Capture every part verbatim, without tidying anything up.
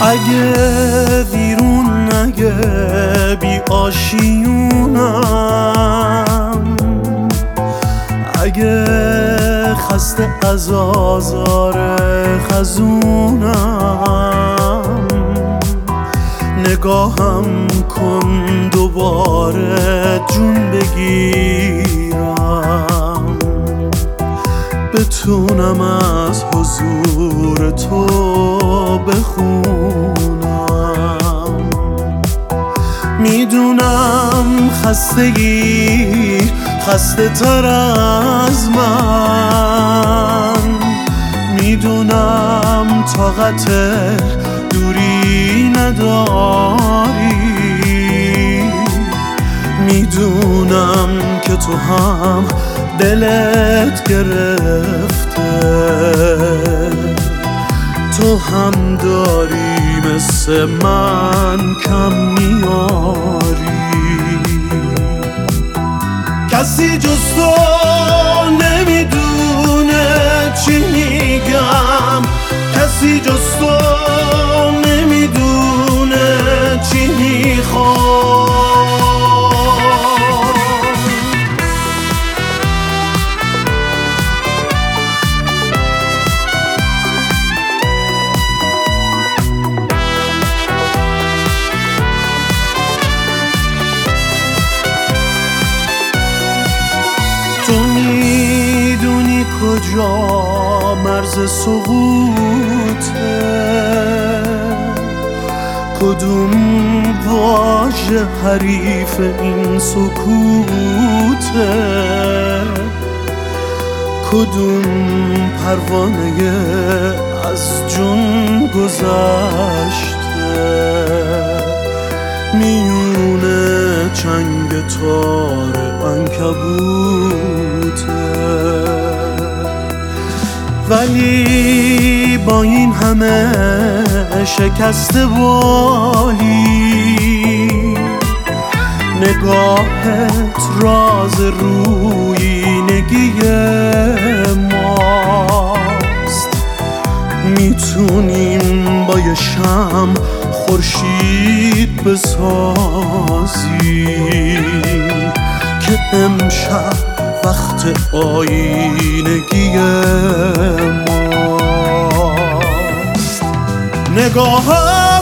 اگه بیرون اگه بی آشیونم، اگه خسته از آزار خزونم، نگاهم کن دوباره جون بگیرم، بتونم از حضور تو بخونم. میدونم خستگی خسته تر از من، میدونم طاقت دوری نداری، میدونم که تو هم دلت گرفته، تو هم داری مثل من کم میاری. کسی جز تو نمیدونه چی میگم، کسی جز تو نمیدونه چی میخوام. تو میدونی کجا مرز سقوطه، کدوم واژه حریف این سکوته، کدوم پروانه از جون گذشته میونه چنگ تار عنکبوته. ولی با این همه شکسته بالی، نگاهت راز رویینگی ماست. میتونیم با یه شمع خورشید بسازیم که امشب وقت آینگی ماست. نگاهم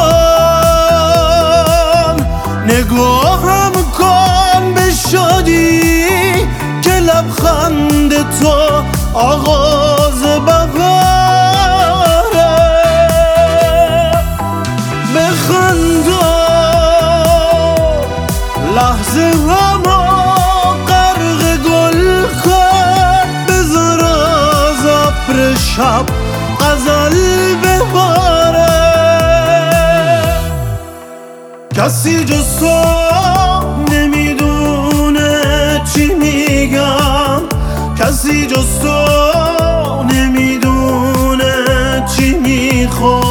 کن نگاهم کن به شادی که لبخند تو آغاز بهاره. بخندا لحظه همو غرق گل کن، بذار از ابر شب غزل بباره. کسی جز تو نمیدونه چی میگم، کسی جز تو نمیدونه چی میخوام.